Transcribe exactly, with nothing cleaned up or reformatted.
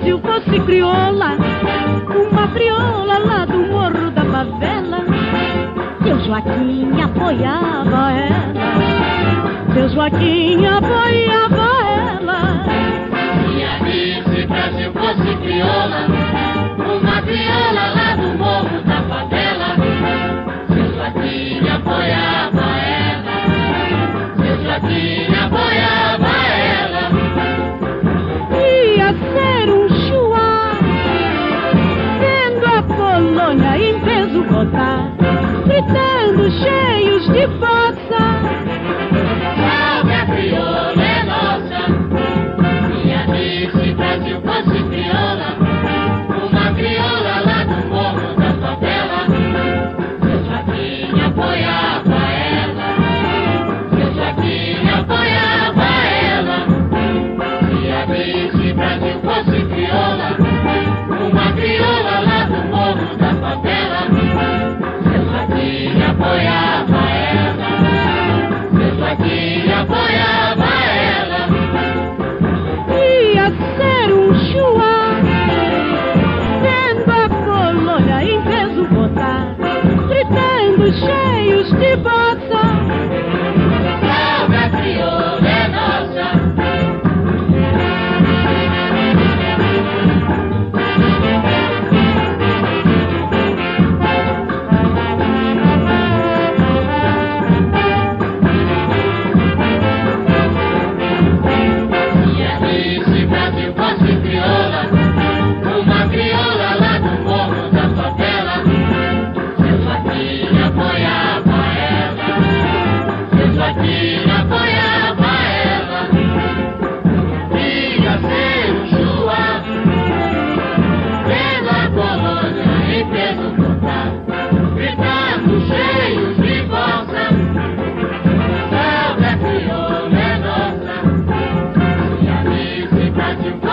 Brasil fosse crioula, uma crioula lá do morro da favela, seu Joaquim apoiava ela, seu Joaquim apoiava ela. Se a Miss Brasil fosse crioula, uma crioula lá do morro da favela, seu Joaquim apoiava ela, seu Joaquim apoiava ela. Ia ser um chuá, vendo a colônia em peso botar, gritando cheios de força: salve a crioula é nossa. Se a Miss Brasil fosse crioula, uma crioula lá do morro da favela, seu Joaquim apoiava ela, seu Joaquim apoiava ela. Se a Miss Brasil fosse crioula, uma crioula lá do morro da favela, seu Joaquim apoiava ela, seu Joaquim apoiava ela. Ia ser um chuá, vendo a colônia em peso botar, gritando cheios de bossa: salve a crioula é nossa. Se a Miss Brasil fosse crioula, uma crioula lá do morro da favela, seu Joaquim apoiava ela, seu Joaquim apoiava ela. Ia ser um chuá, vendo a colônia em peso botar, gritando cheios de força: salve a crioula é nossa. Se a Miss Brasil